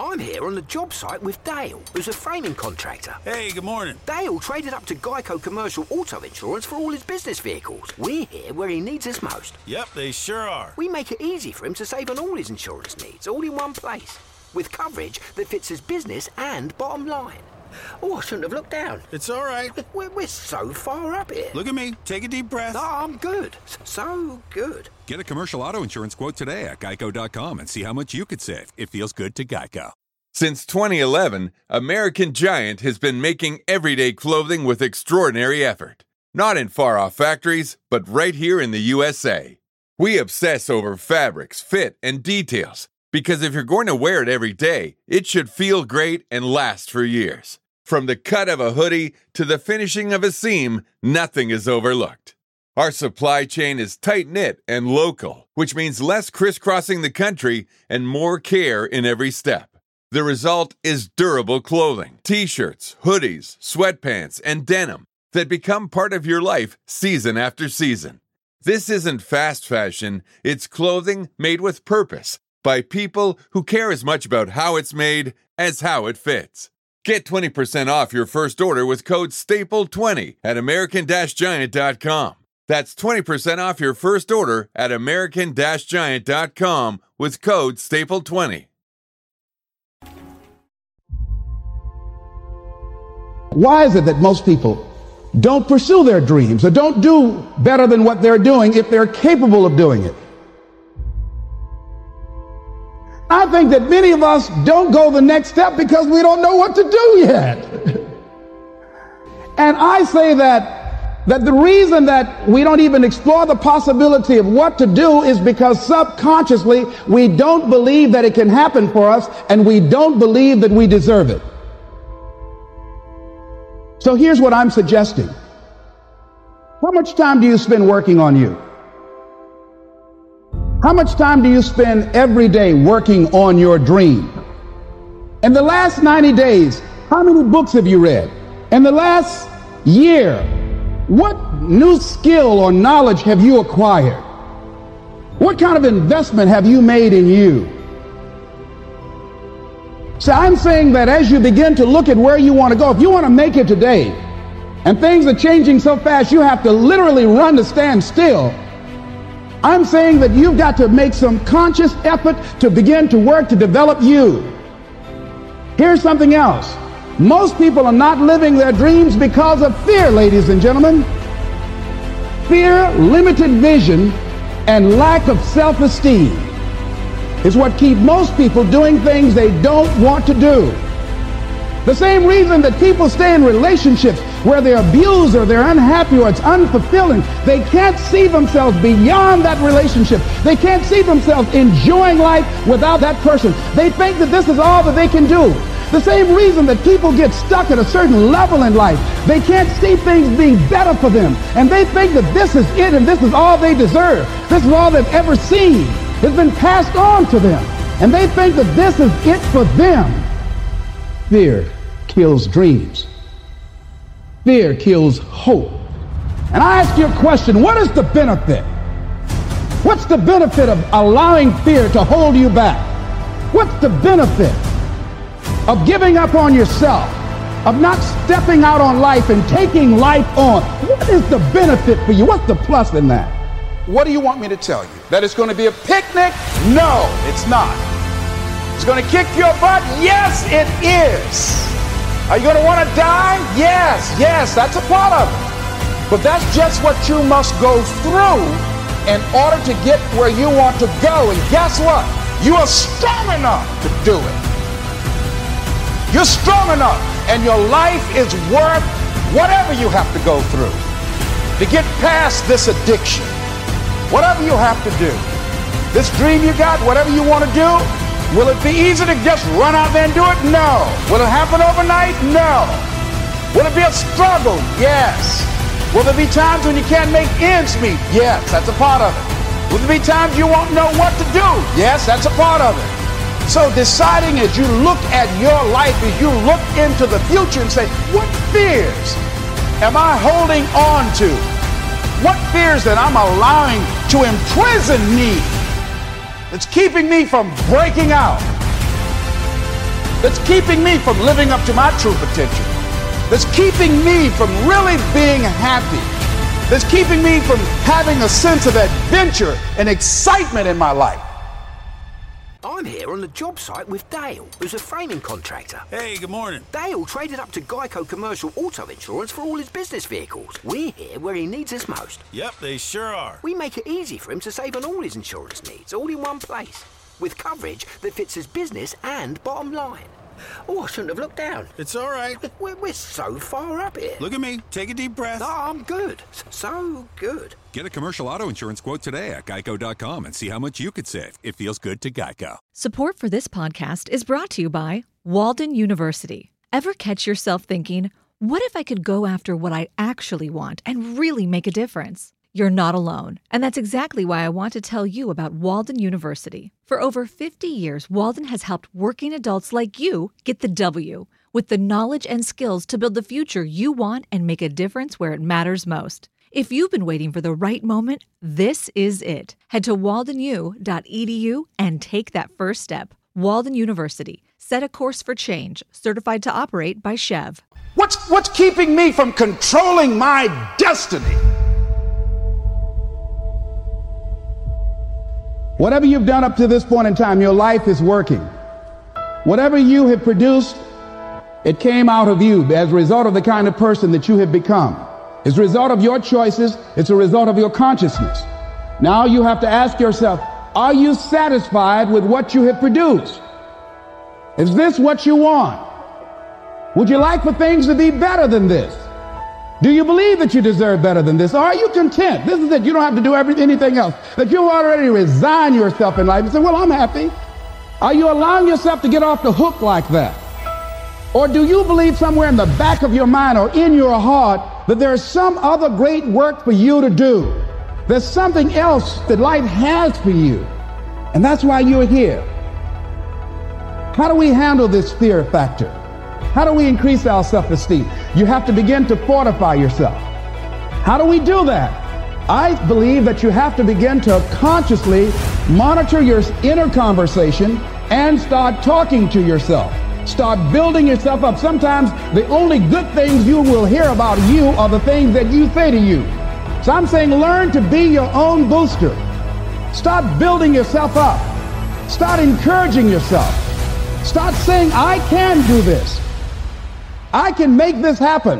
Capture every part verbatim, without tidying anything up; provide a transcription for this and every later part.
I'm here on the job site with Dale, who's a framing contractor. Hey, good morning. Dale traded up to Geico Commercial Auto Insurance for all his business vehicles. We're here where he needs us most. Yep, they sure are. We make it easy for him to save on all his insurance needs, all in one place, with coverage that fits his business and bottom line. Oh, I shouldn't have looked down. It's all right. We're, we're so far up here. Look at me. Take a deep breath. No, I'm good. So good. Get a commercial auto insurance quote today at geico dot com and see how much you could save. It feels good to Geico. Since twenty eleven, American Giant has been making everyday clothing with extraordinary effort. Not in far-off factories, but right here in the U S A. We obsess over fabrics, fit, and details, because if you're going to wear it every day, it should feel great and last for years. From the cut of a hoodie to the finishing of a seam, nothing is overlooked. Our supply chain is tight-knit and local, which means less crisscrossing the country and more care in every step. The result is durable clothing, t-shirts, hoodies, sweatpants, and denim that become part of your life season after season. This isn't fast fashion, it's clothing made with purpose by people who care as much about how it's made as how it fits. Get twenty percent off your first order with code staple twenty at american giant dot com. That's twenty percent off your first order at american giant dot com with code staple twenty. Why is it that most people don't pursue their dreams or don't do better than what they're doing if they're capable of doing it? I think that many of us don't go the next step because we don't know what to do yet. And I say that, that the reason that we don't even explore the possibility of what to do is because subconsciously we don't believe that it can happen for us, and we don't believe that we deserve it. So here's what I'm suggesting. How much time do you spend working on you? How much time do you spend every day working on your dream? In the last ninety days, how many books have you read? In the last year, what new skill or knowledge have you acquired? What kind of investment have you made in you? So I'm saying that as you begin to look at where you want to go, if you want to make it today, and things are changing so fast you have to literally run to stand still, I'm saying that you've got to make some conscious effort to begin to work to develop you. Here's something else. Most people are not living their dreams because of fear, ladies and gentlemen. Fear, limited vision, and lack of self-esteem is what keep most people doing things they don't want to do. The same reason that people stay in relationships where they're abused or they're unhappy or it's unfulfilling, they can't see themselves beyond that relationship. They can't see themselves enjoying life without that person. They think that this is all that they can do. The same reason that people get stuck at a certain level in life. They can't see things being better for them. And they think that this is it and this is all they deserve. This is all they've ever seen. It's been passed on to them. And they think that this is it for them. Fear kills dreams. Fear kills hope. And I ask you a question, what is the benefit? What's the benefit of allowing fear to hold you back? What's the benefit of giving up on yourself, of not stepping out on life and taking life on? What is the benefit for you? What's the plus in that? What do you want me to tell you? That it's going to be a picnic? No, it's not. It's going to kick your butt? Yes, it is. Are you going to want to die? Yes, yes, that's a part of it. But that's just what you must go through in order to get where you want to go. And guess what? You are strong enough to do it. You're strong enough, and your life is worth whatever you have to go through to get past this addiction. Whatever you have to do. This dream you got, whatever you want to do, will it be easy to just run out there and do it? No. Will it happen overnight? No. Will it be a struggle? Yes. Will there be times when you can't make ends meet? Yes, that's a part of it. Will there be times you won't know what to do? Yes, that's a part of it. So deciding as you look at your life, as you look into the future and say, what fears am I holding on to? What fears that I'm allowing to imprison me? It's keeping me from breaking out. that's keeping me from living up to my true potential, that's keeping me from really being happy, that's keeping me from having a sense of adventure and excitement in my life? I'm here on the job site with Dale, who's a framing contractor. Hey, good morning. Dale traded up to Geico Commercial Auto Insurance for all his business vehicles. We're here where he needs us most. Yep, they sure are. We make it easy for him to save on all his insurance needs, all in one place, with coverage that fits his business and bottom line. Oh, I shouldn't have looked down. It's all right. We're, we're so far up here. Look at me. Take a deep breath. No, I'm good. So good. Get a commercial auto insurance quote today at geico dot com and see how much you could save. It feels good to Geico. Support for this podcast is brought to you by Walden University. Ever catch yourself thinking, what if I could go after what I actually want and really make a difference? You're not alone, and that's exactly why I want to tell you about Walden University. For over fifty years, Walden has helped working adults like you get the W, with the knowledge and skills to build the future you want and make a difference where it matters most. If you've been waiting for the right moment, this is it. Head to walden u dot e d u and take that first step. Walden University. Set a course for change. Certified to operate by Chev. What's, what's keeping me from controlling my destiny? Whatever you've done up to this point in time, your life is working. Whatever you have produced, it came out of you as a result of the kind of person that you have become. It's a result of your choices. It's a result of your consciousness. Now you have to ask yourself, are you satisfied with what you have produced? Is this what you want? Would you like for things to be better than this? Do you believe that you deserve better than this? Or are you content? This is it. You don't have to do every, anything else. That you already resign yourself in life and say, well, I'm happy. Are you allowing yourself to get off the hook like that? Or do you believe somewhere in the back of your mind or in your heart that there's some other great work for you to do? There's something else that life has for you. And that's why you're here. How do we handle this fear factor? How do we increase our self-esteem? You have to begin to fortify yourself. How do we do that? I believe that you have to begin to consciously monitor your inner conversation and start talking to yourself. Start building yourself up. Sometimes the only good things you will hear about you are the things that you say to you. So I'm saying learn to be your own booster. Start building yourself up. Start encouraging yourself. Start saying, I can do this. I can make this happen.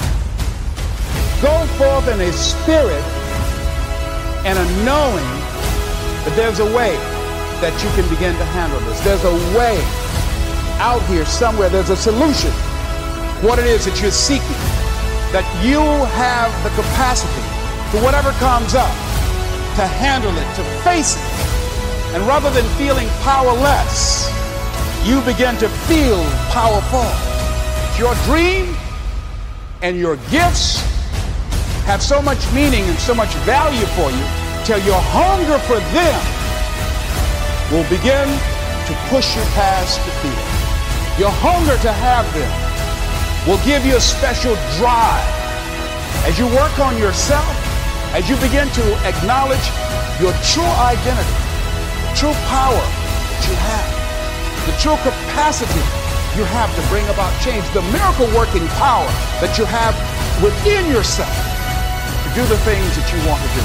Go forth in a spirit and a knowing that there's a way that you can begin to handle this. There's a way out here somewhere. There's a solution. What it is that you're seeking, that you have the capacity to whatever comes up, to handle it, to face it. And rather than feeling powerless, you begin to feel powerful. Your dream and your gifts have so much meaning and so much value for you till your hunger for them will begin to push you past the fear. Your hunger to have them will give you a special drive. As you work on yourself, as you begin to acknowledge your true identity, the true power that you have, the true capacity you have to bring about change, the miracle working power that you have within yourself to do the things that you want to do.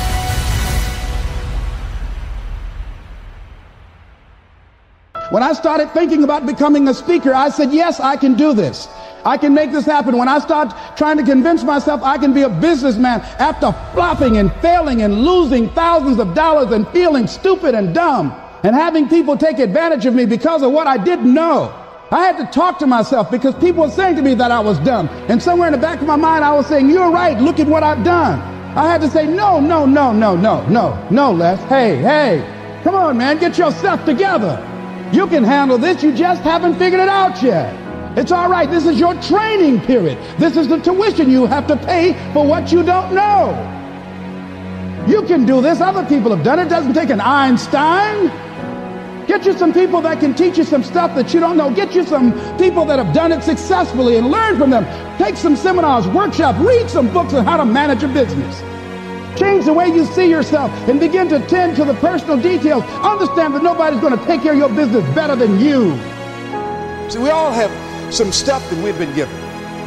When I started thinking about becoming a speaker, I said, yes, I can do this. I can make this happen. When I start trying to convince myself I can be a businessman after flopping and failing and losing thousands of dollars and feeling stupid and dumb and having people take advantage of me because of what I didn't know, I had to talk to myself because people were saying to me that I was dumb. And somewhere in the back of my mind, I was saying, you're right. Look at what I've done. I had to say, no, no, no, no, no, no, no, Les. Hey, hey, come on, man. Get yourself together. You can handle this. You just haven't figured it out yet. It's all right. This is your training period. This is the tuition you have to pay for what you don't know. You can do this. Other people have done it. It doesn't take an Einstein. Get you some people that can teach you some stuff that you don't know. Get you some people that have done it successfully and learn from them. Take some seminars, workshops, read some books on how to manage a business. Change the way you see yourself and begin to tend to the personal details. Understand that nobody's going to take care of your business better than you. See, we all have some stuff that we've been given.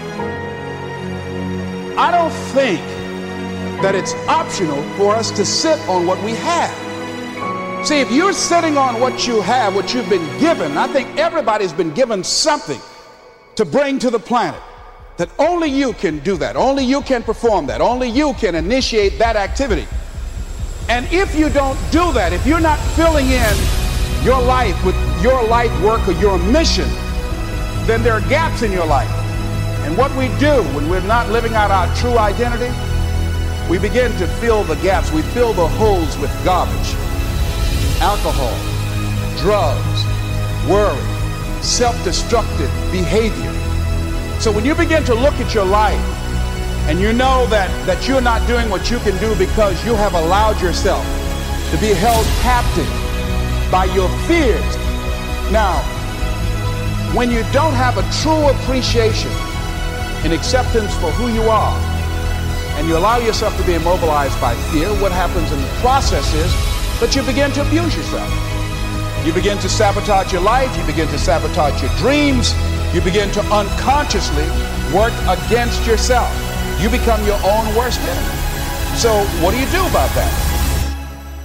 I don't think that it's optional for us to sit on what we have. See, if you're sitting on what you have, what you've been given, I think everybody's been given something to bring to the planet. That only you can do that. Only you can perform that. Only you can initiate that activity. And if you don't do that, if you're not filling in your life with your life work or your mission, then there are gaps in your life. And what we do when we're not living out our true identity, we begin to fill the gaps. We fill the holes with garbage. Alcohol, drugs, worry, self-destructive behavior. So when you begin to look at your life and you know that, that you're not doing what you can do because you have allowed yourself to be held captive by your fears. Now, when you don't have a true appreciation and acceptance for who you are, and you allow yourself to be immobilized by fear, what happens in the process is that you begin to abuse yourself. You begin to sabotage your life, you begin to sabotage your dreams, you begin to unconsciously work against yourself. You become your own worst enemy. So what do you do about that?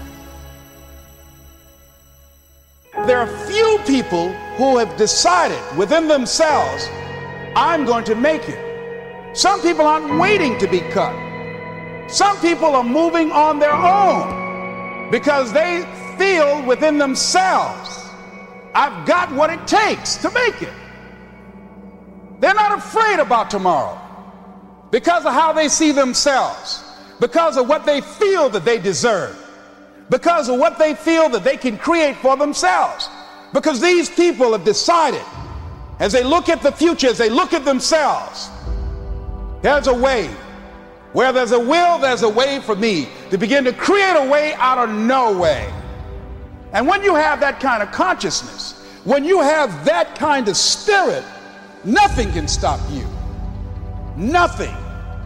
There are few people who have decided within themselves, I'm going to make it. Some people aren't waiting to be cut. Some people are moving on their own because they feel within themselves, I've got what it takes to make it. They're not afraid about tomorrow because of how they see themselves, because of what they feel that they deserve, because of what they feel that they can create for themselves. Because these people have decided, as they look at the future, as they look at themselves, there's a way. Where there's a will, there's a way for me to begin to create a way out of no way. And when you have that kind of consciousness, when you have that kind of spirit, nothing can stop you. Nothing.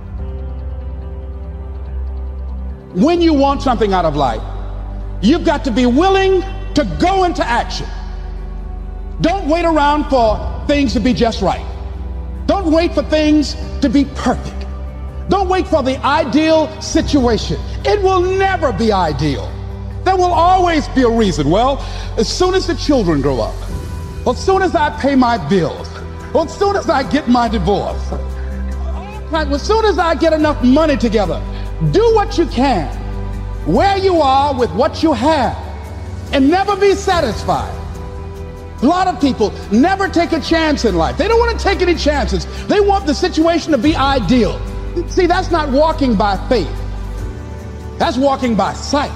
When you want something out of life, you've got to be willing to go into action. Don't wait around for things to be just right. Don't wait for things to be perfect. Don't wait for the ideal situation. It will never be ideal. There will always be a reason. Well, as soon as the children grow up, or as soon as I pay my bills, or as soon as I get my divorce, as soon as I get enough money together, do what you can, where you are with what you have, and never be satisfied. A lot of people never take a chance in life. They don't want to take any chances. They want the situation to be ideal. See, that's not walking by faith. That's walking by sight.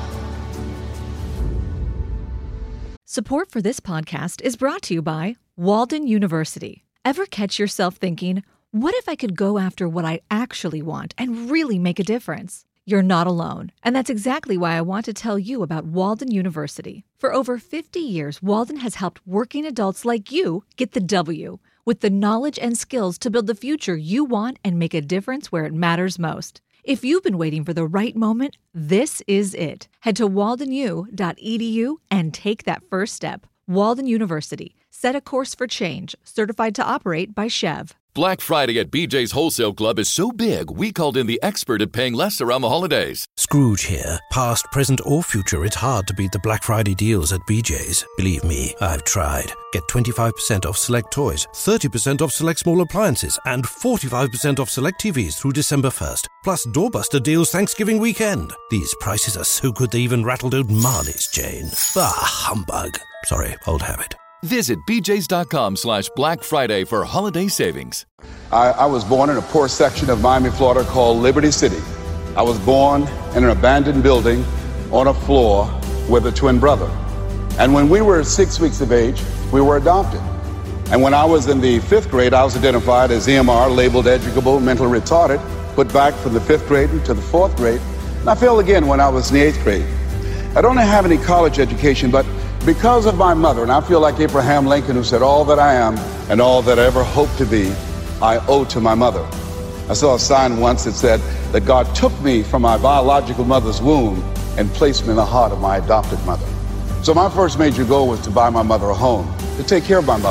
Support for this podcast is brought to you by Walden University. Ever catch yourself thinking, what if I could go after what I actually want and really make a difference? You're not alone, and that's exactly why I want to tell you about Walden University. For over fifty years, Walden has helped working adults like you get the W, with the knowledge and skills to build the future you want and make a difference where it matters most. If you've been waiting for the right moment, this is it. Head to walden u dot e d u and take that first step. Walden University. Set a course for change. Certified to operate by Chev. Black Friday at B J's Wholesale Club is so big, we called in the expert at paying less around the holidays. Scrooge here. Past, present, or future, it's hard to beat the Black Friday deals at B J's. Believe me, I've tried. Get twenty-five percent off select toys, thirty percent off select small appliances, and forty-five percent off select T Vs through December first. Plus doorbuster deals Thanksgiving weekend. These prices are so good they even rattled old Marley's chain. Ah, humbug. Sorry, old habit. Visit bjs.com slash Black Friday for holiday savings. I, I was born in a poor section of Miami, Florida called Liberty City. I was born in an abandoned building on a floor with a twin brother. And when we were six weeks of age, we were adopted. And when I was in the fifth grade, I was identified as E M R, labeled educable, mentally retarded, put back from the fifth grade into the fourth grade. And I failed again when I was in the eighth grade. I don't have any college education, but because of my mother, and I feel like Abraham Lincoln, who said, all that I am and all that I ever hope to be, I owe to my mother. I saw a sign once that said that God took me from my biological mother's womb and placed me in the heart of my adopted mother. So my first major goal was to buy my mother a home, to take care of my mother.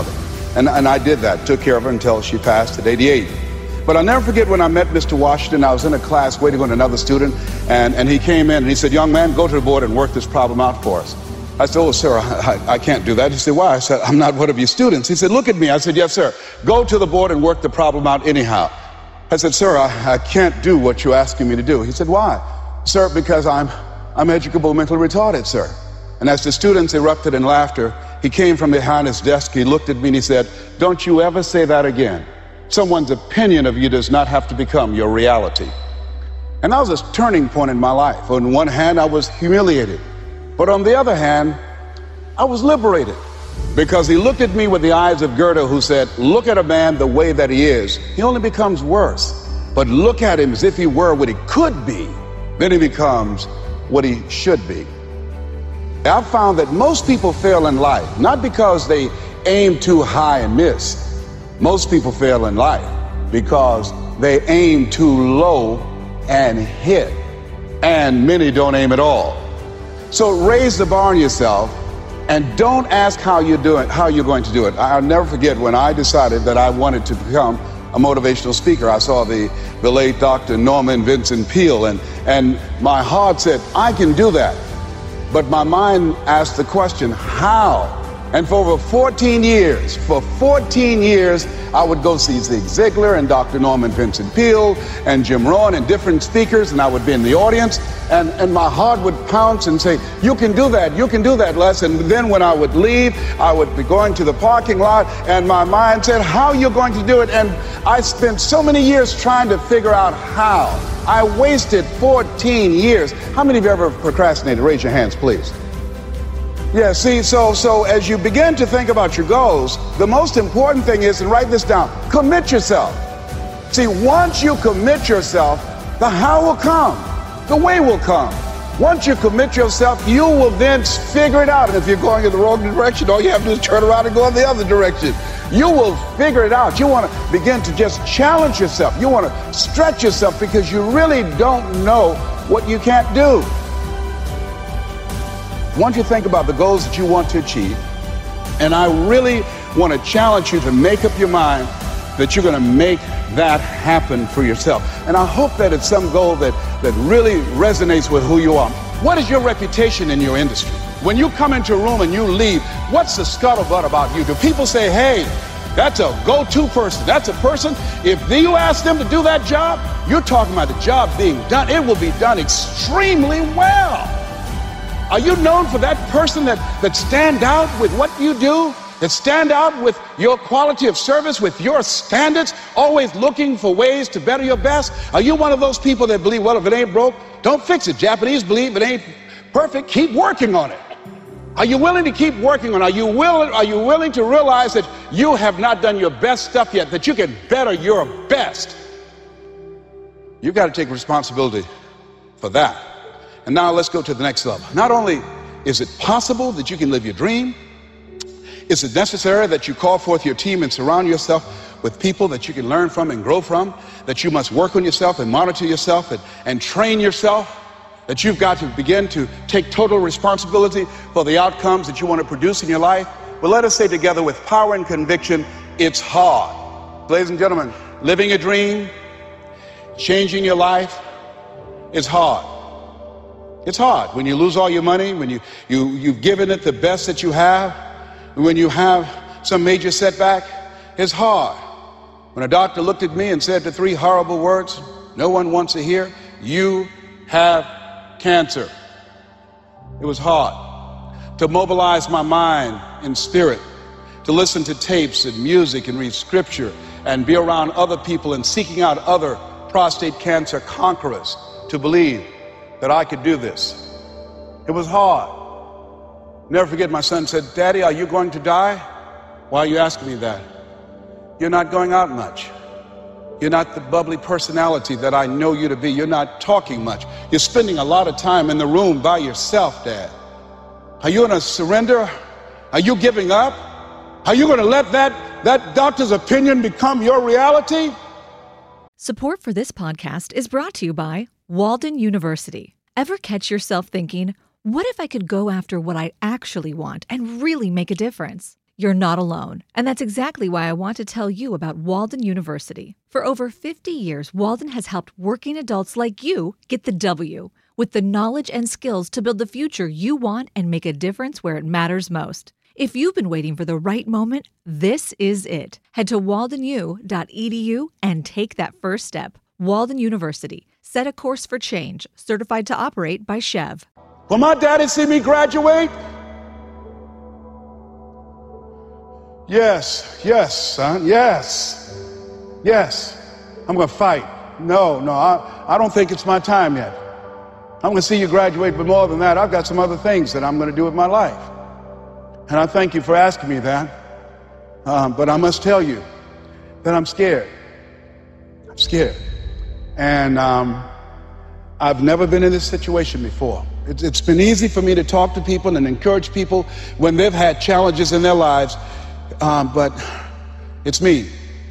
And, and I did that, took care of her until she passed at eighty-eight. But I'll never forget when I met Mister Washington. I was in a class waiting on another student, and, and he came in and he said, young man, go to the board and work this problem out for us. I said, oh, sir, I, I can't do that. He said, why? I said, I'm not one of your students. He said, look at me. I said, yes, sir. Go to the board and work the problem out anyhow. I said, sir, I, I can't do what you're asking me to do. He said, why? Sir, because I'm, I'm educable mentally retarded, sir. And as the students erupted in laughter, he came from behind his desk, he looked at me and he said, don't you ever say that again. Someone's opinion of you does not have to become your reality. And that was a turning point in my life. On one hand, I was humiliated. But on the other hand, I was liberated. Because he looked at me with the eyes of Goethe, who said, look at a man the way that he is. He only becomes worse. But look at him as if he were what he could be. Then he becomes what he should be. I've found that most people fail in life, not because they aim too high and miss. Most people fail in life because they aim too low and hit. And many don't aim at all. So raise the bar on yourself and don't ask how you're doing, how you're going to do it. I'll never forget when I decided that I wanted to become a motivational speaker. I saw the, the late Doctor Norman Vincent Peale, and, and my heart said, I can do that. But my mind asked the question, how? And for over fourteen years, for fourteen years, I would go see Zig Ziglar and Doctor Norman Vincent Peale and Jim Rohn and different speakers, and I would be in the audience, and, and my heart would pounce and say, you can do that, you can do that, Les. And then when I would leave, I would be going to the parking lot, and my mind said, how are you going to do it? And I spent so many years trying to figure out how. I wasted fourteen years. How many of you ever procrastinated? Raise your hands, please. Yeah, see, so so as you begin to think about your goals, the most important thing is, and write this down, commit yourself. See, once you commit yourself, the how will come, the way will come. Once you commit yourself, you will then figure it out. And if you're going in the wrong direction, all you have to do is turn around and go in the other direction. You will figure it out. You want to begin to just challenge yourself. You want to stretch yourself because you really don't know what you can't do. Once you think about the goals that you want to achieve, and I really want to challenge you to make up your mind that you're going to make that happen for yourself. And I hope that it's some goal that, that really resonates with who you are. What is your reputation in your industry? When you come into a room and you leave, what's the scuttlebutt about you? Do people say, hey, that's a go-to person. That's a person, if you ask them to do that job, you're talking about the job being done. It will be done extremely well. Are you known for that person that, that stand out with what you do? That stand out with your quality of service, with your standards, always looking for ways to better your best? Are you one of those people that believe, well, if it ain't broke, don't fix it? Japanese believe it ain't perfect, keep working on it. Are you willing to keep working on it? Are you willing, are you willing to realize that you have not done your best stuff yet, that you can better your best? You've got to take responsibility for that. And now let's go to the next level. Not only is it possible that you can live your dream, is it necessary that you call forth your team and surround yourself with people that you can learn from and grow from, that you must work on yourself and monitor yourself and, and train yourself, that you've got to begin to take total responsibility for the outcomes that you want to produce in your life? Well, let us say together with power and conviction, it's hard. Ladies and gentlemen, living a dream, changing your life is hard. It's hard when you lose all your money, when you, you, you've given it the best that you have, when you have some major setback. It's hard. When a doctor looked at me and said the three horrible words no one wants to hear, you have cancer. It was hard to mobilize my mind and spirit, to listen to tapes and music and read scripture and be around other people and seeking out other prostate cancer conquerors to believe that I could do this. It was hard. Never forget, my son said, Daddy, are you going to die? Why are you asking me that? You're not going out much. You're not the bubbly personality that I know you to be. You're not talking much. You're spending a lot of time in the room by yourself, Dad. Are you going to surrender? Are you giving up? Are you going to let that, that doctor's opinion become your reality? Support for this podcast is brought to you by Walden University. Ever catch yourself thinking, what if I could go after what I actually want and really make a difference? You're not alone, and that's exactly why I want to tell you about Walden University. For over fifty years, Walden has helped working adults like you get the W, with the knowledge and skills to build the future you want and make a difference where it matters most. If you've been waiting for the right moment, this is it. Head to walden u dot e d u and take that first step. Walden University. Set a course for change. Certified to operate by Chev. Will my daddy see me graduate? Yes, yes, son, yes, yes. I'm going to fight. No, no, I, I don't think it's my time yet. I'm going to see you graduate, but more than that, I've got some other things that I'm going to do with my life. And I thank you for asking me that. Um, but I must tell you that I'm scared. I'm scared. And um, I've never been in this situation before. It's, it's been easy for me to talk to people and encourage people when they've had challenges in their lives. Um, but it's me.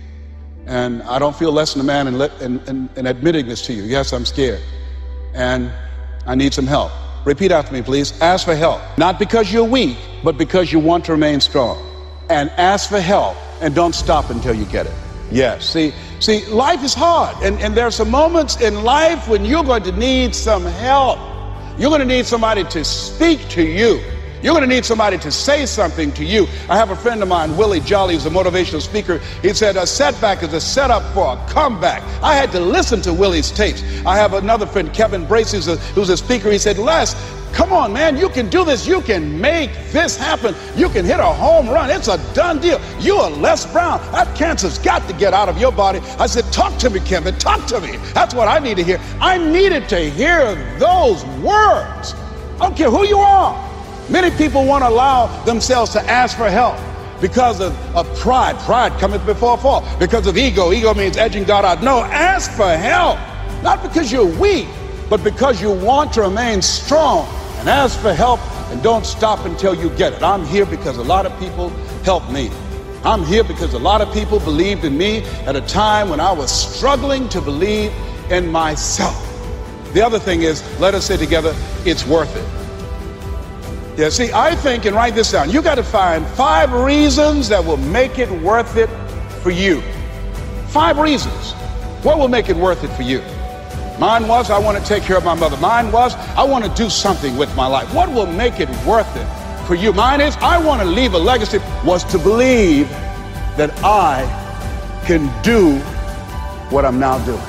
And I don't feel less than a man in, in, in, in admitting this to you. Yes, I'm scared. And I need some help. Repeat after me, please. Ask for help. Not because you're weak, but because you want to remain strong. And ask for help and don't stop until you get it. Yes. See, see, life is hard. And, and there are some moments in life when you're going to need some help. You're going to need somebody to speak to you. You're going to need somebody to say something to you. I have a friend of mine, Willie Jolly, who's a motivational speaker. He said a setback is a setup for a comeback. I had to listen to Willie's tapes. I have another friend, Kevin Bracy, who's a, who's a speaker. He said, Les, come on, man, you can do this. You can make this happen. You can hit a home run. It's a done deal. You are Les Brown. That cancer's got to get out of your body. I said, talk to me, Kevin. Talk to me. That's what I need to hear. I needed to hear those words. I don't care who you are. Many people won't allow themselves to ask for help because of, of pride. Pride cometh before a fall. Because of ego. Ego means edging God out. No, ask for help. Not because you're weak, but because you want to remain strong. And ask for help and don't stop until you get it. I'm here because a lot of people helped me. I'm here because a lot of people believed in me at a time when I was struggling to believe in myself. The other thing is, let us say together, it's worth it. Yeah, see, I think, and write this down, you got to find five reasons that will make it worth it for you. Five reasons. What will make it worth it for you? Mine was, I want to take care of my mother. Mine was, I want to do something with my life. What will make it worth it for you? Mine is, I want to leave a legacy, was to believe that I can do what I'm now doing.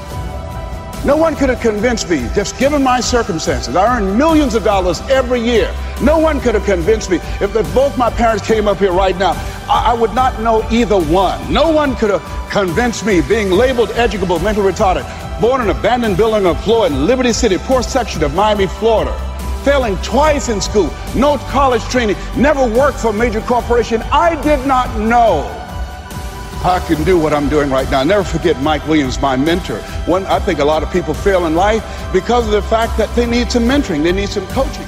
No one could have convinced me, just given my circumstances. I earn millions of dollars every year. No one could have convinced me. If, if both my parents came up here right now, I, I would not know either one. No one could have convinced me, being labeled educable, mentally retarded, born in an abandoned building on floor in Liberty City, poor section of Miami, Florida, failing twice in school, no college training, never worked for a major corporation. I did not know I can do what I'm doing right now. I'll never forget Mike Williams, my mentor. One, I think a lot of people fail in life because of the fact that they need some mentoring, they need some coaching.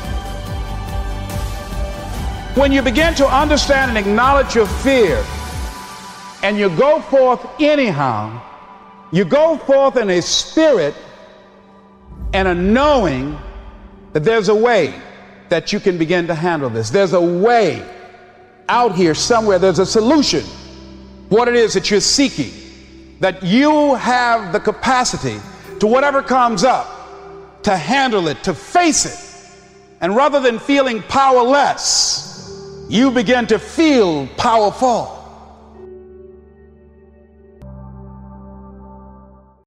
When you begin to understand and acknowledge your fear, and you go forth anyhow, you go forth in a spirit and a knowing that there's a way that you can begin to handle this. There's a way out here somewhere. There's a solution. What it is that you're seeking, that you have the capacity to whatever comes up, to handle it, to face it. And rather than feeling powerless, you begin to feel powerful.